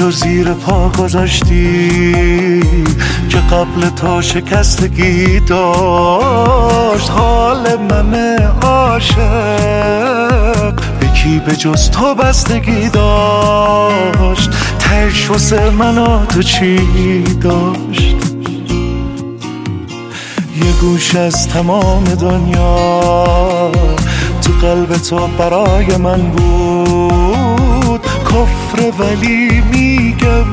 و زیر پا گذاشتی که قبل تو شکستگی داشت. حال من عاشق به کی به جز تو بستگی داشت؟ تهش واسه من و تو چی داشت؟ یه گوش از تمام دنیا تو قلب تو برای من بود کفر، ولی میگم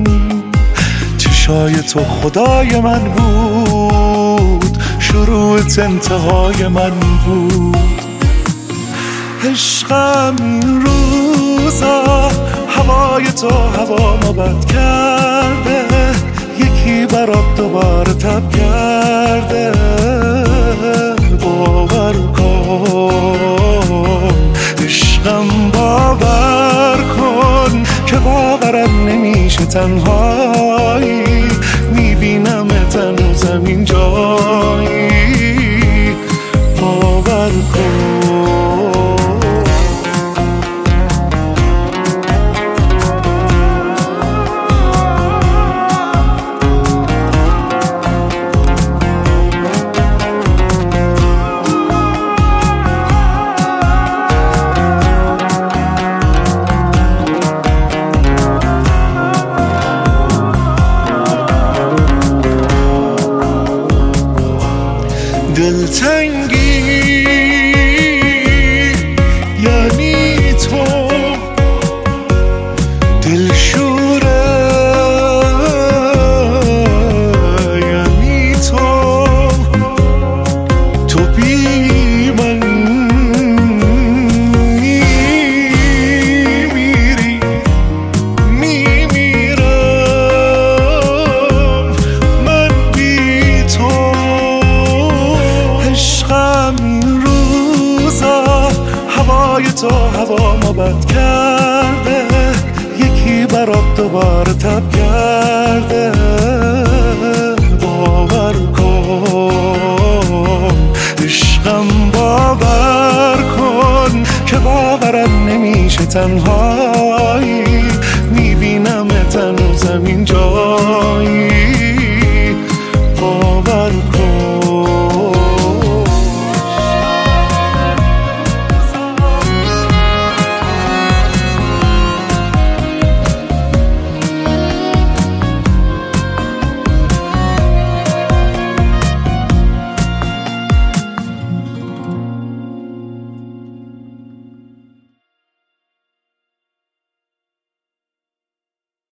چشای تو خدای من بود، شروعت انتهای من بود. عشقم این روزا هوای تو هوامو بد کرده، یکی برات دوباره تب کرده. باور کن عشقم، باور کن که باورم نمیشه تنهایی میبینم هنوزم این جایی. باور کن دلتنگی یعنی تو، دلشوره یعنی تو بی من میمیری، میمیرم من بی تو. عشقم این روزا هوای تو هوامو بد کرده، یکی برات دوباره تب کرده. باور کن عشقم، باور کن که باورم نمیشه تنهایی میبینم هنوزم این جایی.